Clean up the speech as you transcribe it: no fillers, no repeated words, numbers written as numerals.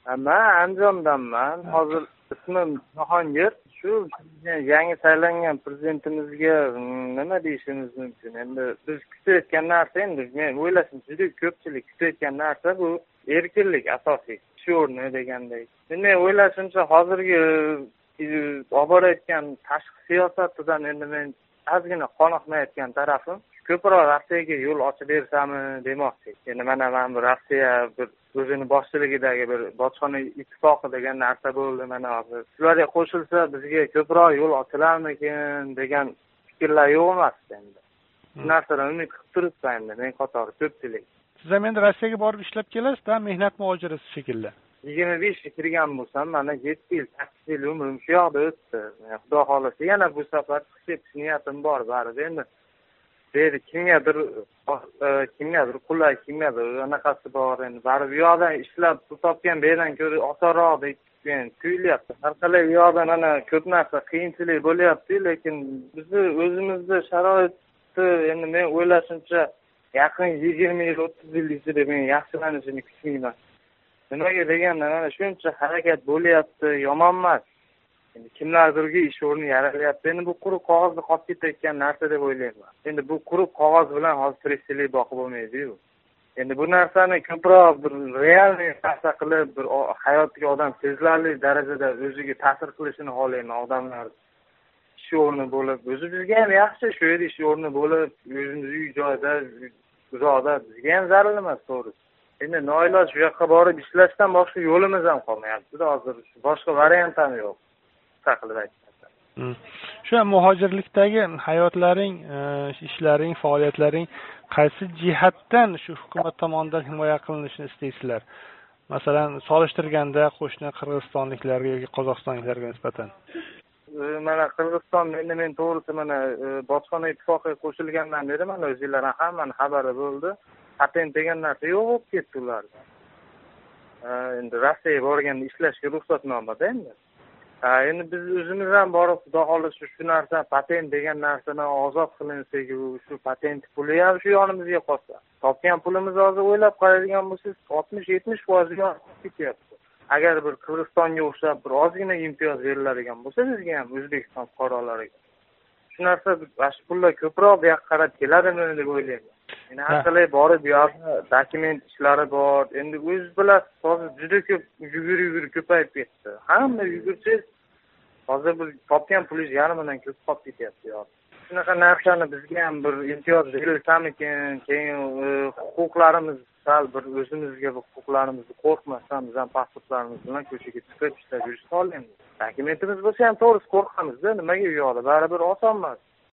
Men Andijondanman. Hozir ismim Jahongir. Shu yangi saylangan prezidentimizga nima deyishimiz mumkin? Endi biz kutayotgan narsa, endi men o'ylashimcha juda ko'pchilik kutayotgan narsa bu erkinlik asosiy. Shu o'rni degandek. Men o'ylashimcha hozirgi olib borayotgan tashqi siyosatidan endi men ozgina qoniqmayotgan tarafim ko'proq Rossiyaga yo'l ochib bersami demoqchi. Endi mana bu Rossiya bir o'zini boshchiligidagi bir bojxona ittifoqi degan narsa bo'ldi. Mana hozir shularga qo'shilsa bizga ko'proq yo'l ochilarmikin degan fikrlar yo'q emas endi. Shu narsadan umid qilib turibman endi men qatori ko'pchilik. Siz ham endi Rossiyaga borib ishlab kelasizda, mehnat muhojirasi shekilli. 25 kirgan bo'lsam, mana 7 yil, 8 yil umrim shu yoqda o'tdi. Xudo xolasa yana bu safar chiqib niyatim bor baribir. Endi deydi kimgadir qulay, kimgadir anaqasi bor. Endi baribir u yoqdan ishlab pul topgan bu yerdan ko'ra osonroq deb tuyulyapti. Har qalay u yoqdan mana ko'p narsa qiyinchilik bo'lyapti, lekin bizni o'zimizni sharoitni endi men o'ylashimcha yaqin 20 yil, 30 yil ichida men yaxshilanishini kutmayman. Nimaga deganda mana shuncha harakat bo'lyapti, yomon emas. Endi kimlardirga ish o'rni yaralyapti. Endi bu quruq qog'ozni qolib ketayotgan narsa deb o'ylayman. Endi bu quruq qog'oz bilan hozir tirikchilik boqib bo'lmaydi-yu. Endi bu narsani ko'proq bir realniy narsa qilib, bir hayotiga odam sezilarli darajada o'ziga ta'sir qilishini xohlayman odamlar. Ish o'rni bo'lib, o'zi bizga ham yaxshi shu yerda ish o'rni bo'lib, o'zimiz uy joyda, uzoqda bizga ham zarur emas, to'g'ri. Endi noiloj shu yoqqa borib ishlashdan boshqa yo'limiz ham qolmayapti. Hozir boshqa variant ham yo'q. Qilib aytmasam. Shu muhojirlikdagi hayotlaring, ishlaring, faoliyatlaring qaysi jihatdan shu hukumat tomonidan himoya qilinishini istaysizlar? Masalan, solishtirganda qo'shni qirg'izistonliklarga yoki qozog'istonliklarga nisbatan. Mana Qirg'iziston men to'g'risi mana bojxona ittifoqiga qo'shilgandan beri mana o'zingizlar hammani xabari bo'ldi. Patent degan narsa yo'q bo'lib ketdi ularda. Endi Rossiyaga borganda ishlashga ruxsatnomada endi. Endi biz o'zimiz ham borib xudo xolasa shu narsa patent degan narsadan ozod qilinsak, shu patent puli ham shu yonimizga qolsa. Topgan pulimizni hozir o'ylab qaraydigan bo'lsangiz 60-70% yo'qolib ketyapti. Agar bir Qirg'izistonga o'xshab bir ozgina imtiyoz beriladigan bo'lsa bizga ham O'zbekiston fuqarolariga. Shu narsa shu pullar ko'proq bu yoqqa qarab keladimi deb o'ylayman. Endi har qalay borib yoqda dokument ishlari bor. Endi o'z bilasiz, hozir juda ko'p yugur ko'payib ketdi. Hamma yugursangiz hozir biz topgan pulingiz yarmidan ko'p qolib ketyapti yo'q. Shunaqa narsani bizga ham bir imtiyoz berilsamikin, keyin huquqlarimiz sal bir o'zimizga bu huquqlarimizni qo'rqmasdan biz ham pasportlarimiz bilan ko'chaga chiqib ishlab yurishni xohlaymiz. Dokumentimiz bo'lsa ham to'g'risi qo'rqamiz-da, nimaga u yoqda baribir oson emas.